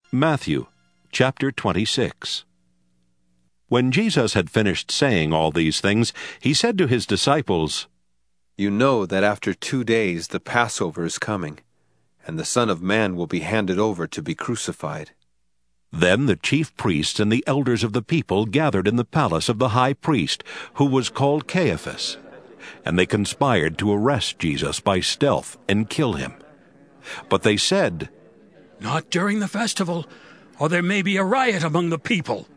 Matthew chapter 26. When Jesus had finished saying all these things, he said to his disciples, "You know that after 2 days the Passover is coming, and the Son of Man will be handed over to be crucified." Then the chief priests and the elders of the people gathered in the palace of the high priest, who was called Caiaphas, and they conspired to arrest Jesus by stealth and kill him. But they said, "Not during the festival, or there may be a riot among the people."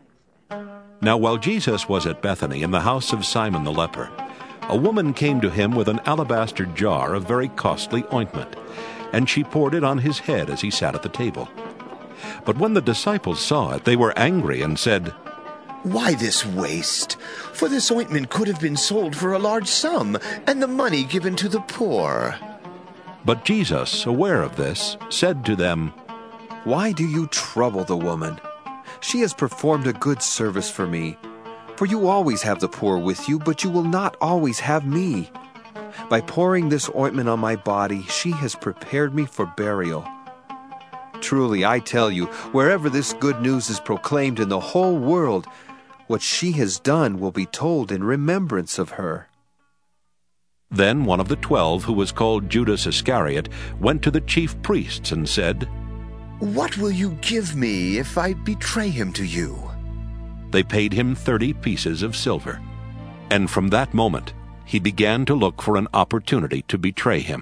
Now while Jesus was at Bethany in the house of Simon the leper, a woman came to him with an alabaster jar of very costly ointment, and she poured it on his head as he sat at the table. But when the disciples saw it, they were angry and said, "Why this waste? For this ointment could have been sold for a large sum, and the money given to the poor." But Jesus, aware of this, said to them, "Why do you trouble the woman? She has performed a good service for me. For you always have the poor with you, but you will not always have me. By pouring this ointment on my body, she has prepared me for burial. Truly, I tell you, wherever this good news is proclaimed in the whole world, what she has done will be told in remembrance of her." Then one of the 12, who was called Judas Iscariot, went to the chief priests and said, "What will you give me if I betray him to you?" They paid him 30 pieces of silver. And from that moment he began to look for an opportunity to betray him.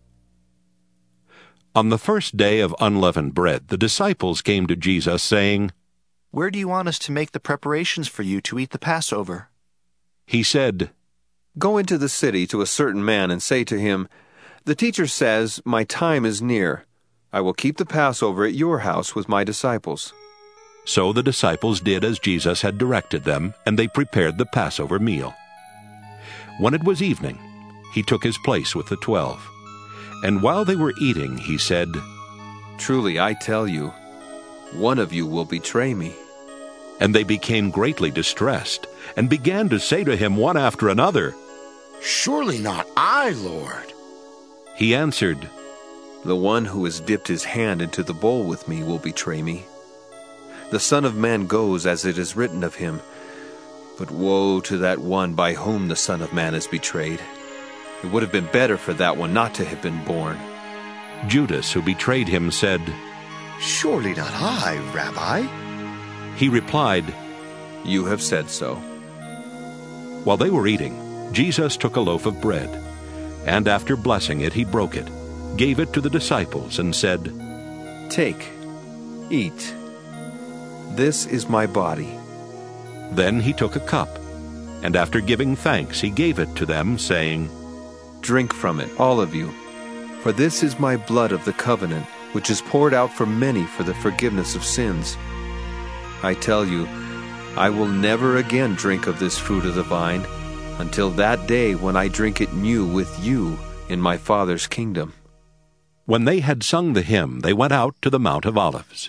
On the first day of unleavened bread, the disciples came to Jesus, saying, "Where do you want us to make the preparations for you to eat the Passover?" He said, "Go into the city to a certain man and say to him, 'The teacher says, my time is near. I will keep the Passover at your house with my disciples.'" So the disciples did as Jesus had directed them, and they prepared the Passover meal. When it was evening, he took his place with the 12. And while they were eating, he said, "Truly I tell you, one of you will betray me." And they became greatly distressed, and began to say to him one after another, "Surely not I, Lord." He answered, "The one who has dipped his hand into the bowl with me will betray me. The Son of Man goes as it is written of him, but woe to that one by whom the Son of Man is betrayed. It would have been better for that one not to have been born." Judas, who betrayed him, said, "Surely not I, Rabbi." He replied, "You have said so." While they were eating, Jesus took a loaf of bread, and after blessing it, he broke it, gave it to the disciples, and said, "Take, eat. This is my body." Then he took a cup, and after giving thanks, he gave it to them, saying, "Drink from it, all of you, for this is my blood of the covenant, which is poured out for many for the forgiveness of sins. I tell you, I will never again drink of this fruit of the vine, until that day when I drink it new with you in my Father's kingdom." When they had sung the hymn, they went out to the Mount of Olives.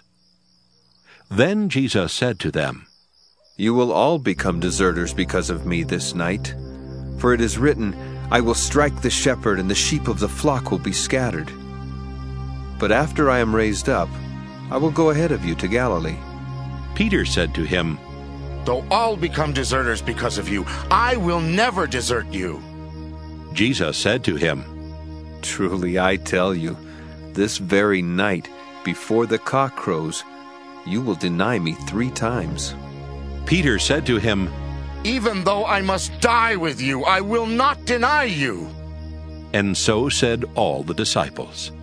Then Jesus said to them, "You will all become deserters because of me this night. For it is written, I will strike the shepherd, and the sheep of the flock will be scattered. But after I am raised up, I will go ahead of you to Galilee." Peter said to him, "Though all become deserters because of you, I will never desert you." Jesus said to him, "Truly I tell you, this very night, before the cock crows, you will deny me 3 times. Peter said to him, "Even though I must die with you, I will not deny you." And so said all the disciples.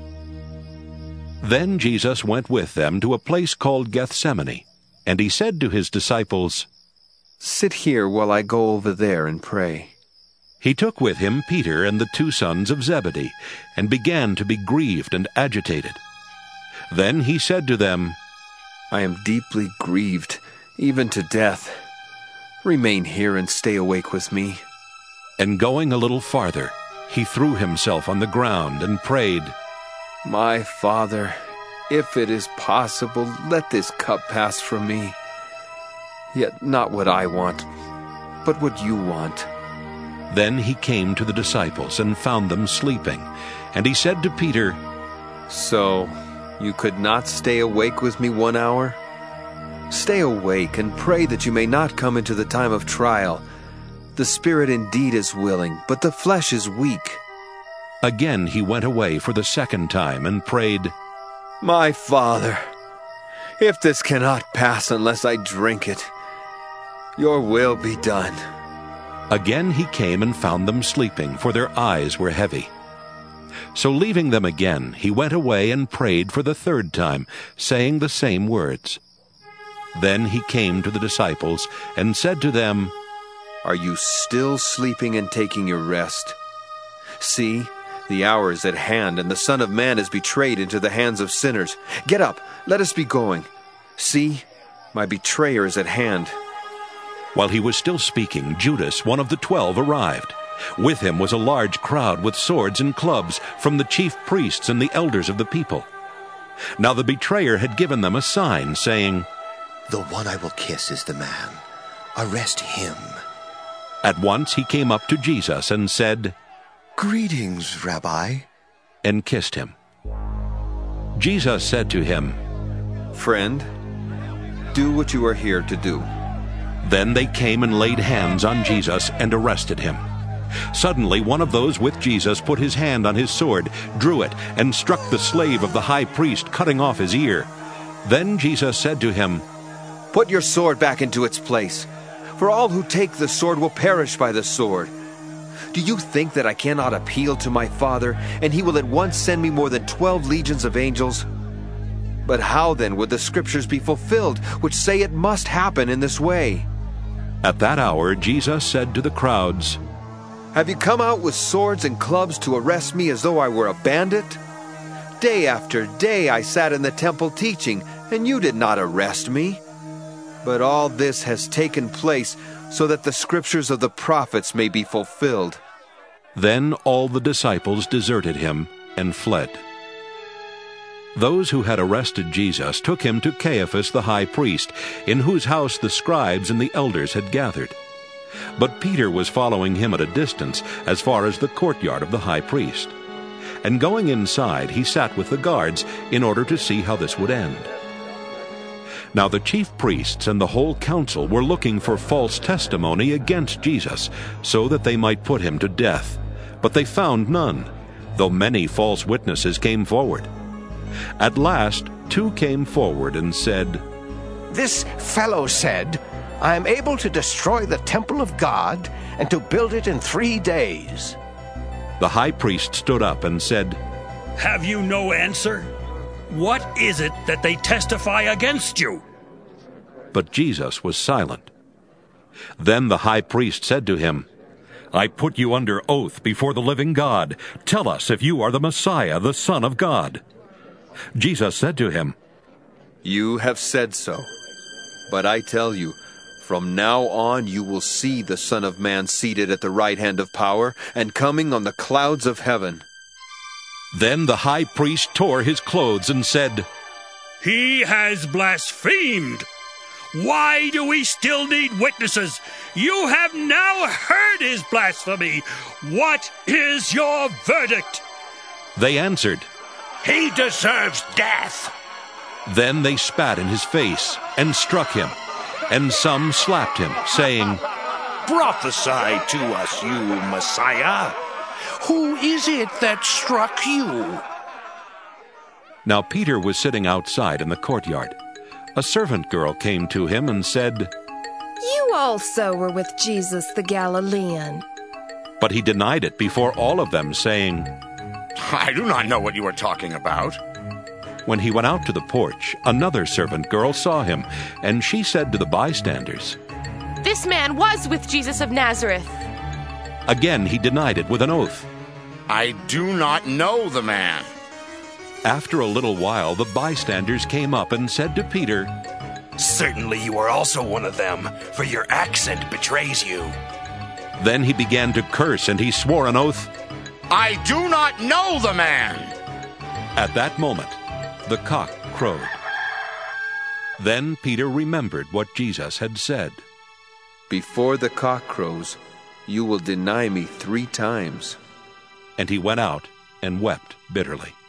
Then Jesus went with them to a place called Gethsemane, and he said to his disciples, "Sit here while I go over there and pray." He took with him Peter and the 2 sons of Zebedee, and began to be grieved and agitated. Then he said to them, "I am deeply grieved, even to death. Remain here and stay awake with me." And going a little farther, he threw himself on the ground and prayed, "My Father, if it is possible, let this cup pass from me. Yet not what I want, but what you want." Then he came to the disciples and found them sleeping. And he said to Peter, "So, You could not stay awake with me 1 hour? Stay awake and pray that you may not come into the time of trial. The spirit indeed is willing, but the flesh is weak." Again he went away for the second time and prayed, "My Father, if this cannot pass unless I drink it, your will be done." Again he came and found them sleeping, for their eyes were heavy. So leaving them again, he went away and prayed for the third time, saying the same words. Then he came to the disciples and said to them, "Are you still sleeping and taking your rest? See, the hour is at hand, and the Son of Man is betrayed into the hands of sinners. Get up, let us be going. See, my betrayer is at hand." While he was still speaking, Judas, one of the 12, arrived. With him was a large crowd with swords and clubs from the chief priests and the elders of the people. Now the betrayer had given them a sign, saying, "The one I will kiss is the man. Arrest him." At once he came up to Jesus and said, "Greetings, Rabbi," and kissed him. Jesus said to him, "Friend, do what you are here to do." Then they came and laid hands on Jesus and arrested him. Suddenly one of those with Jesus put his hand on his sword, drew it, and struck the slave of the high priest, cutting off his ear. Then Jesus said to him, "Put your sword back into its place, for all who take the sword will perish by the sword. Do you think that I cannot appeal to my Father, and he will at once send me more than 12 legions of angels? But how then would the scriptures be fulfilled, which say it must happen in this way?" At that hour Jesus said to the crowds, "Have you come out with swords and clubs to arrest me as though I were a bandit? Day after day I sat in the temple teaching, and you did not arrest me. But all this has taken place so that the scriptures of the prophets may be fulfilled." Then all the disciples deserted him and fled. Those who had arrested Jesus took him to Caiaphas the high priest, in whose house the scribes and the elders had gathered. But Peter was following him at a distance, as far as the courtyard of the high priest. And going inside, he sat with the guards in order to see how this would end. Now the chief priests and the whole council were looking for false testimony against Jesus, so that they might put him to death. But they found none, though many false witnesses came forward. At last 2 came forward and said, "This fellow said, 'I am able to destroy the temple of God and to build it in 3 days.'" The high priest stood up and said, Have you no answer? What is it that they testify against you? But Jesus was silent. Then the high priest said to him, "I put you under oath before the living God. Tell us if you are the Messiah, the Son of God." Jesus said to him, "You have said so. But I tell you, from now on you will see the Son of Man seated at the right hand of power and coming on the clouds of heaven." Then the high priest tore his clothes and said, He has blasphemed. Why do we still need witnesses? You have now heard his blasphemy. What is your verdict? They answered, "He deserves death." Then they spat in his face and struck him, and some slapped him, saying, "Prophesy to us, you Messiah. Who is it that struck you?" Now Peter was sitting outside in the courtyard. A servant girl came to him and said, "You also were with Jesus the Galilean." But he denied it before all of them, saying, I do not know what you are talking about. When he went out to the porch, another servant girl saw him, and she said to the bystanders, This man was with Jesus of Nazareth. Again he denied it with an oath. I do not know the man. After a little while the bystanders came up and said to Peter, "Certainly you are also one of them, for your accent betrays you." Then he began to curse, and he swore an oath. I do not know the man. At that moment, the cock crowed. Then Peter remembered what Jesus had said. "Before the cock crows, you will deny me 3 times." And he went out and wept bitterly.